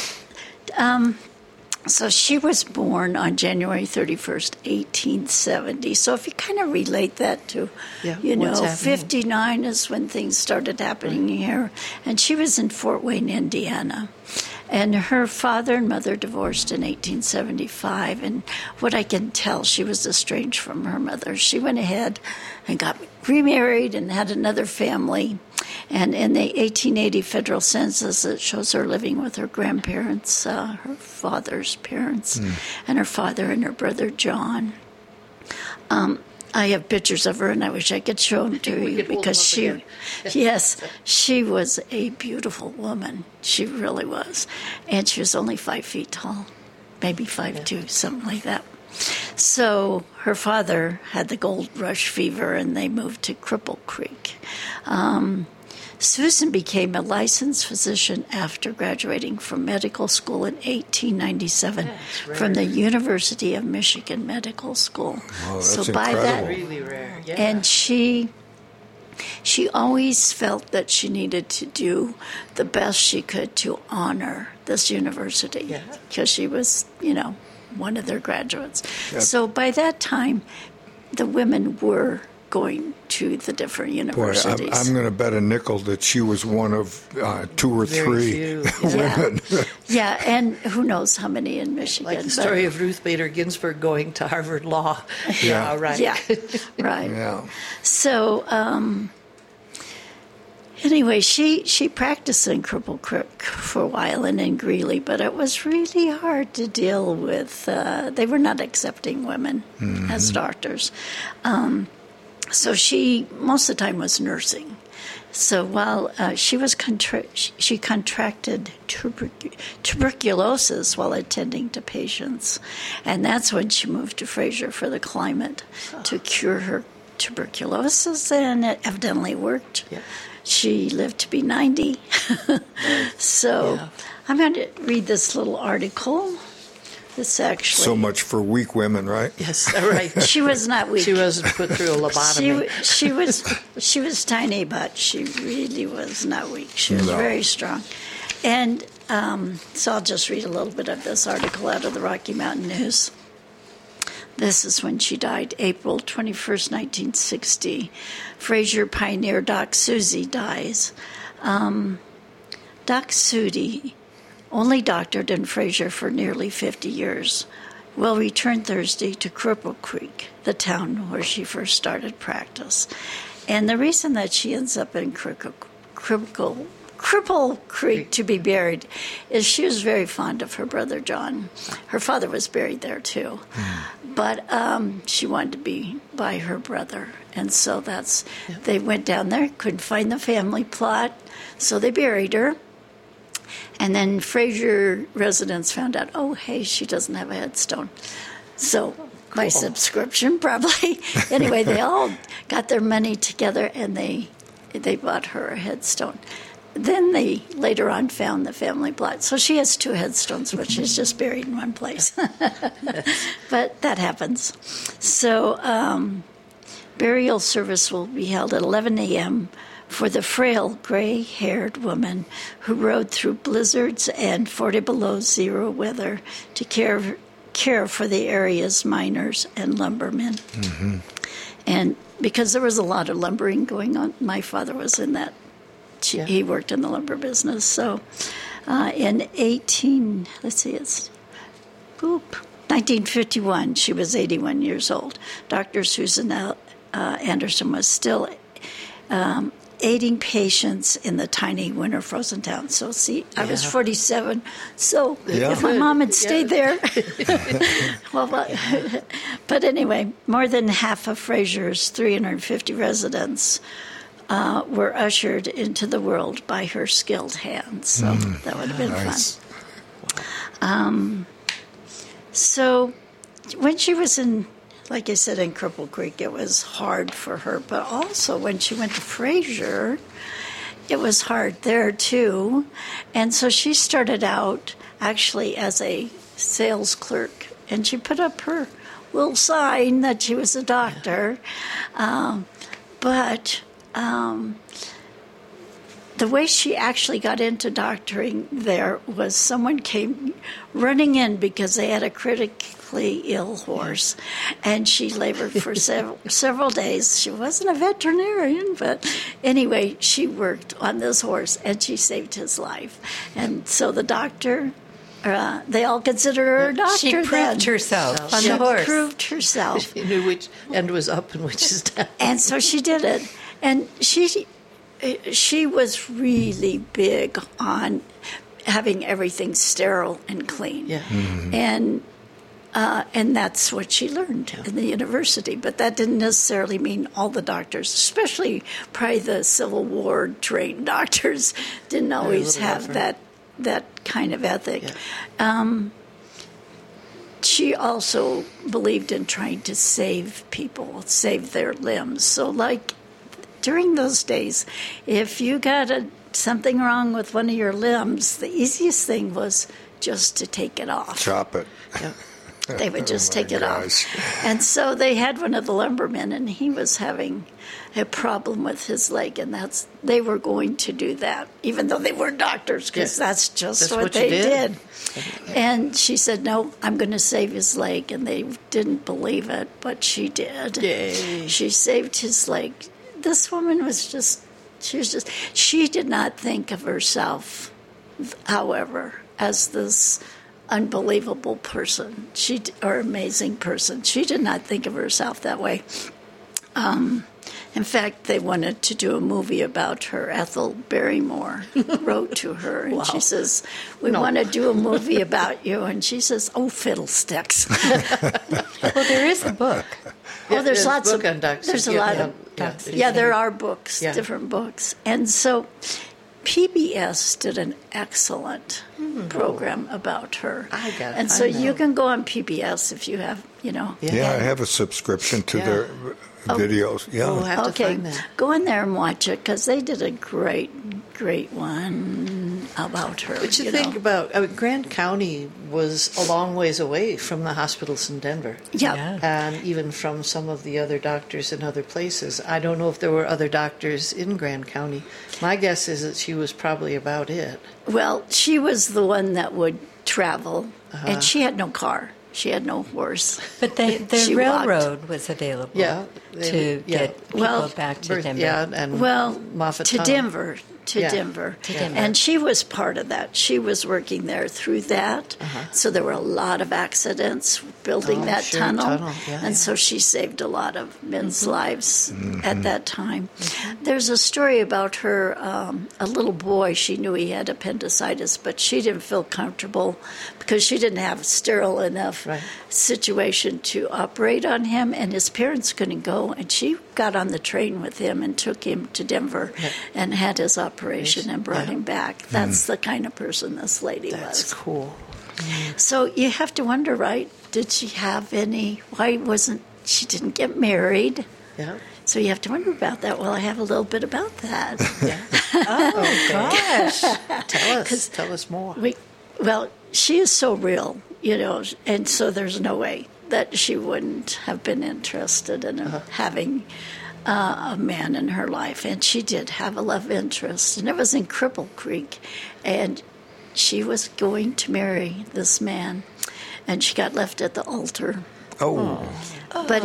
so she was born on January 31st, 1870. So if you kind of relate that to, 59 is when things started happening here. And she was in Fort Wayne, Indiana. And her father and mother divorced in 1875. And what I can tell, she was estranged from her mother. She went ahead and got remarried and had another family. And in the 1880 federal census, it shows her living with her grandparents, her father's parents, and her father and her brother John. I have pictures of her, and I wish I could show them to you because she was a beautiful woman. She really was, and she was only 5 feet tall, maybe 5'2", something like that. So her father had the gold rush fever, and they moved to Cripple Creek. Susan became a licensed physician after graduating from medical school in 1897 from the University of Michigan Medical School. Wow, that's so by incredible. that, Really rare. Yeah. and she always felt that she needed to do the best she could to honor this university because she was, one of their graduates. Yep. So by that time, the women were going to the different universities. Boy, I'm going to bet a nickel that she was one of 2 or 3 women. Yeah, and who knows how many in Michigan. Like the story of Ruth Bader Ginsburg going to Harvard Law. Yeah. Right. Yeah, right. Yeah. So, anyway, she practiced in Cripple Creek for a while and in Greeley, but it was really hard to deal with. They were not accepting women as doctors. So she, most of the time, was nursing. So while she contracted tuberculosis while attending to patients, and that's when she moved to Fraser for the climate to cure her tuberculosis, and it evidently worked. Yeah. She lived to be 90. So I'm going to read this little article. This actually... So much for weak women, right? Yes, right. She was not weak. She wasn't put through a lobotomy. She was tiny, but she really was not weak. She was very strong. And so I'll just read a little bit of this article out of the Rocky Mountain News. This is when she died, April 21st, 1960. Fraser pioneer Doc Susie dies. Doc Susie only doctored in Fraser for nearly 50 years, will return Thursday to Cripple Creek, the town where she first started practice. And the reason that she ends up in Cripple Creek to be buried is she was very fond of her brother John. Her father was buried there too. But she wanted to be by her brother. And so they went down there, couldn't find the family plot, so they buried her. And then Fraser residents found out, oh, hey, she doesn't have a headstone. So by subscription, probably. Anyway, they all got their money together, and they bought her a headstone. Then they later on found the family plot. So she has 2 headstones, but she's just buried in one place. But that happens. So burial service will be held at 11 a.m., for the frail, gray-haired woman who rode through blizzards and 40 below zero weather to care for the area's miners and lumbermen. Mm-hmm. And because there was a lot of lumbering going on, my father was in that. He worked in the lumber business. So in 1951, she was 81 years old. Dr. Susan Anderson was still aiding patients in the tiny winter frozen town. So see, I was 47, so if my mom had stayed there. But anyway, more than half of Fraser's 350 residents were ushered into the world by her skilled hands. So that would have been fun. So when she was in, like I said, in Cripple Creek, it was hard for her. But also when she went to Fraser, it was hard there too. And so she started out actually as a sales clerk. And she put up her little sign that she was a doctor. But the way she actually got into doctoring there was someone came running in because they had a critically ill horse, and she labored for several days. She wasn't a veterinarian, but anyway, she worked on this horse, and she saved his life. And so the doctor, they all considered her a doctor. She proved herself on the horse. She proved herself. She knew which end was up and which is down. And so she did it. And she was really big on having everything sterile and clean. Yeah. Mm-hmm. And And that's what she learned in the university. But that didn't necessarily mean all the doctors, especially probably the Civil War trained doctors, didn't always have that kind of ethic. Yeah. She also believed in trying to save people, save their limbs. So, like, during those days, if you got something wrong with one of your limbs, the easiest thing was just to take it off. Chop it. Yeah. They would just take it off. And so they had one of the lumbermen, and he was having a problem with his leg, and they were going to do that, even though they weren't doctors, because that's what they did. And she said, no, I'm going to save his leg, and they didn't believe it, but she did. Yay. She saved his leg. This woman she did not think of herself, however, as this unbelievable person, or amazing person. She did not think of herself that way. In fact, they wanted to do a movie about her. Ethel Barrymore wrote to her, and she says, we want to do a movie about you. And she says, oh, fiddlesticks. Well, there is a book. Oh, there's lots of on Dr. There's a lot of there are books, different books. And so PBS did an excellent program about her. I got it. And so you can go on PBS if you have, Yeah, I have a subscription to their videos. Yeah. We'll have to find that. Go in there and watch it, because they did a great one about her. But you think about, Grant County was a long ways away from the hospitals in Denver. Yeah. And even from some of the other doctors in other places. I don't know if there were other doctors in Grant County. My guess is that she was probably about it. Well, she was the one that would travel, and she had no car. She had no horse. But the railroad was available to get people back to Denver. Yeah, and Moffat to Tunnel. Denver. Denver. And she was part of that. She was working there through that. So there were a lot of accidents building that tunnel. And so she saved a lot of men's lives at that time. There's a story about her, a little boy, she knew he had appendicitis, but she didn't feel comfortable because she didn't have a sterile enough situation to operate on him, and his parents couldn't go. And she got on the train with him and took him to Denver and had his operation and brought him back. That's the kind of person this lady was. That's cool. So you have to wonder, right? Did she have any? She didn't get married? Yeah. So you have to wonder about that. Well, I have a little bit about that. Oh gosh! Tell us more. Well, she is so real, and so there's no way that she wouldn't have been interested in having a man in her life. And she did have a love interest, and it was in Cripple Creek. And she was going to marry this man, and she got left at the altar. But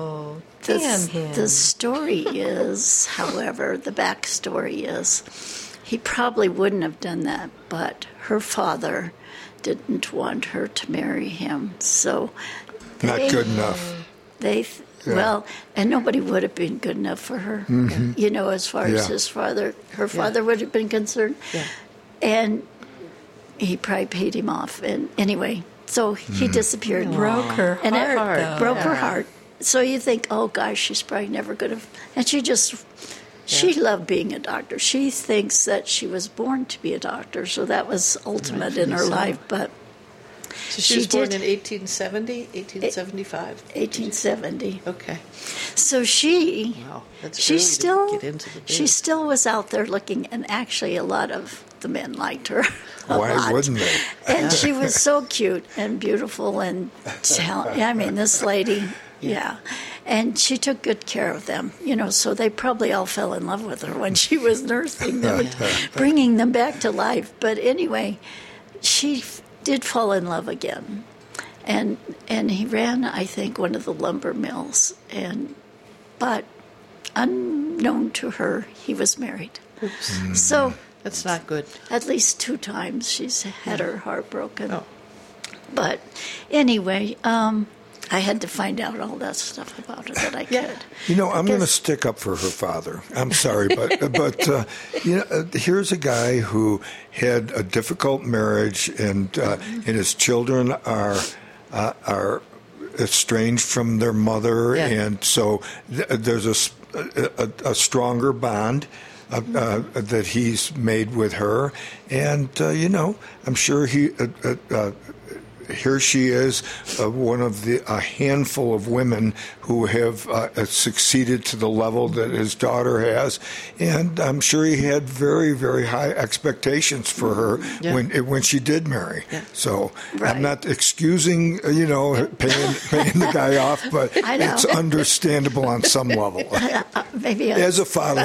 the story is, however, the backstory is, he probably wouldn't have done that, but her father didn't want her to marry him. So not good enough. Well, and nobody would have been good enough for her, as far as her father would have been concerned. Yeah. And he probably paid him off. And anyway, so he disappeared. Broke her heart. And it broke her heart. So you think, oh gosh, she's probably never going to. And she loved being a doctor. She thinks that she was born to be a doctor, so that was ultimate in her life. But so she was born in 1870, 1875? 1870. Okay. So she still get into the biz. She still was out there looking, and actually a lot of the men liked her. Why wouldn't they? And she was so cute and beautiful and this lady, and she took good care of them, so they probably all fell in love with her when she was nursing them, bringing them back to life. But anyway, she did fall in love again. And he ran, I think, one of the lumber mills. But unknown to her, he was married. Oops. So that's not good. At least 2 times she's had her heart broken. Oh. But anyway, I had to find out all that stuff about her that I could. I'm going to stick up for her father. I'm sorry, but here's a guy who had a difficult marriage, and his children are are estranged from their mother, and so there's a stronger bond that he's made with her, and I'm sure here she is, one of a handful of women who have succeeded to the level that his daughter has, and I'm sure he had very, very high expectations for her when she did marry. Yeah. So I'm not excusing, paying the guy off, but it's understandable on some level. Maybe as a father,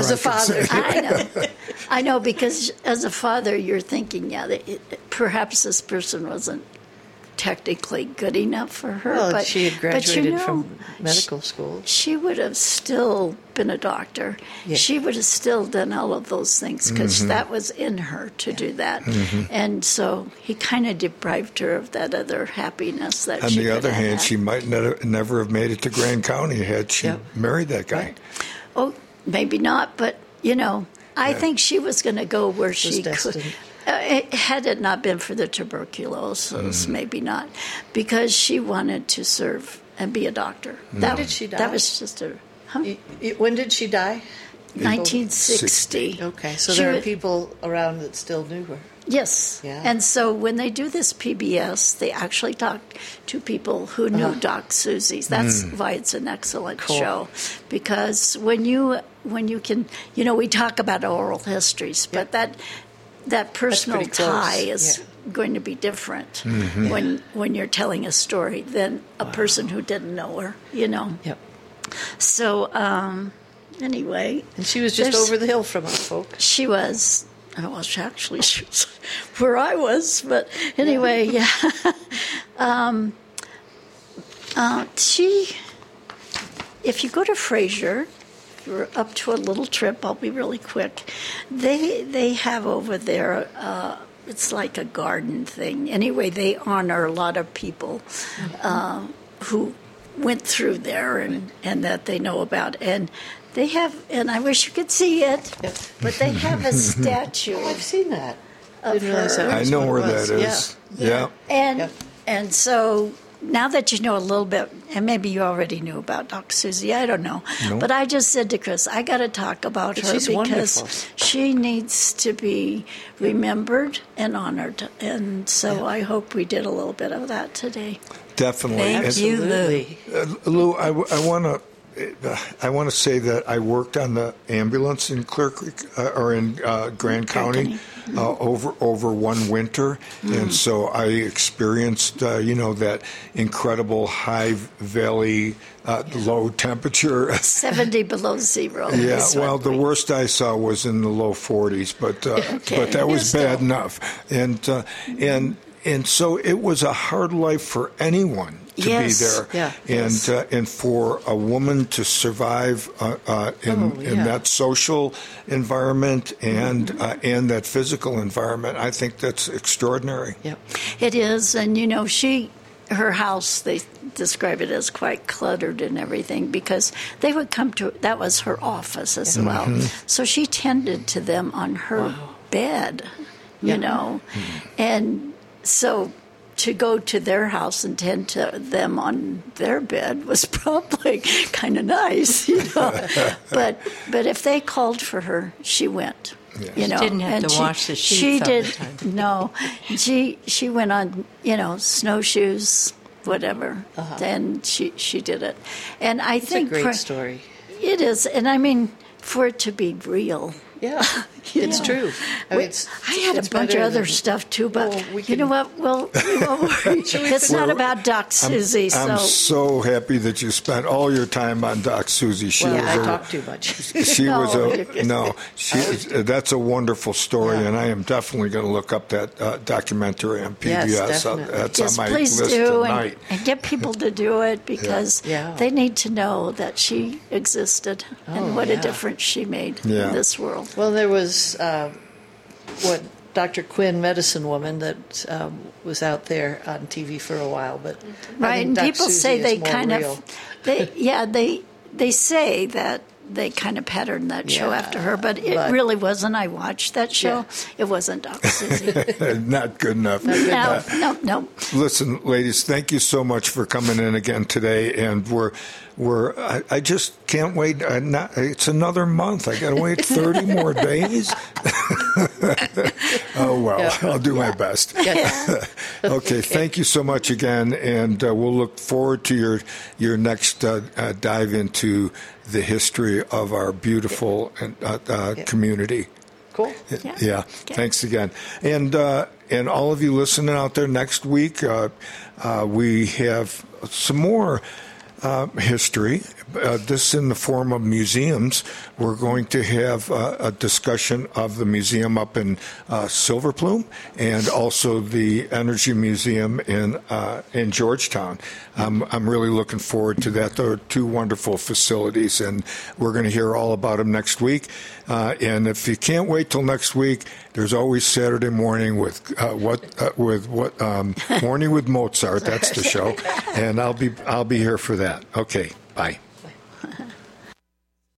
I know, because as a father, you're thinking, perhaps this person wasn't technically good enough for her. Well, but she had graduated from medical school. She would have still been a doctor. Yeah. She would have still done all of those things because that was in her to do that. Mm-hmm. And so he kind of deprived her of that other happiness that she On the other hand, had. she might never have made it to Grand County had she married that guy. Right. Oh, maybe not, but, I think she was going to go where she could. Had it not been for the tuberculosis, maybe not, because she wanted to serve and be a doctor. When did she die? That was just when did she die? 1960. Okay, so there are people around that still knew her. Yes. Yeah. And so when they do this PBS, they actually talk to people who knew Doc Susie's. That's why it's an excellent show. Because when you can, we talk about oral histories, but that personal tie is going to be different when you're telling a story than a person who didn't know her, Yep. So, anyway. And she was just over the hill from us, folks. She was. Well, she was where I was, but anyway, if you go to Fraser, we're up to a little trip. I'll be really quick. They have over there, it's like a garden thing. Anyway, they honor a lot of people who went through there and that they know about. And they have, and I wish you could see it, but they have a statue. I've seen that. I know where that is. Yeah. And so now that you know a little bit, and maybe you already knew about Doc Susie, I don't know. Nope. But I just said to Chris, I got to talk about her because wonderful. She needs to be remembered and honored. And so I hope we did a little bit of that today. Definitely. Thank you, Lou. Lou, I want to say that I worked on the ambulance in Clear Creek or in Grand County over one winter, and so I experienced that incredible high valley low temperature, 70 below zero. Yeah, well, the worst I saw was in the low 40s, but that was bad enough, and so it was a hard life for anyone to be there, and for a woman to survive in that social environment and that physical environment, I think that's extraordinary. Yep. It is, and her house, they describe it as quite cluttered and everything because they would come to, that was her office as well. So she tended to them on her bed, and so to go to their house and tend to them on their bed was probably kind of nice, But if they called for her, she went. Yes. She didn't have to wash the sheets all the time. No, she went on snowshoes, whatever, and she did it. And I think it's a great story. It is, and I mean for it to be real. Yeah, it's true. I had a bunch of other stuff too, but you know what? Well, it's not about Doc Susie. I'm so happy that you spent all your time on Doc Susie. I talk too much. She that's a wonderful story, and I am definitely going to look up that documentary on PBS. Yes, that's on my please list do, tonight. And get people to do it because they need to know that she existed and what a difference she made in this world. Well, there was Dr. Quinn, medicine woman, that was out there on TV for a while, but right, and people say they kind real. of, they say that they kind of patterned that show after her, but it really wasn't. I watched that show. Yeah. It wasn't Doc Susie. Not good enough. No. Listen, ladies, thank you so much for coming in again today, and I just can't wait. It's another month. I got to wait 30 more days. Oh, well, I'll do my best. Okay, thank you so much again, and we'll look forward to your next dive into the history of our beautiful community. Cool. Yeah. Thanks again. And all of you listening out there, next week we have some more history, this in the form of museums. We're going to have a discussion of the museum up in Silver Plume and also the Energy Museum in Georgetown. I'm really looking forward to that. They're two wonderful facilities, and we're going to hear all about them next week. And if you can't wait till next week, there's always Saturday morning with Morning with Mozart. That's the show, and I'll be here for that. Okay, bye.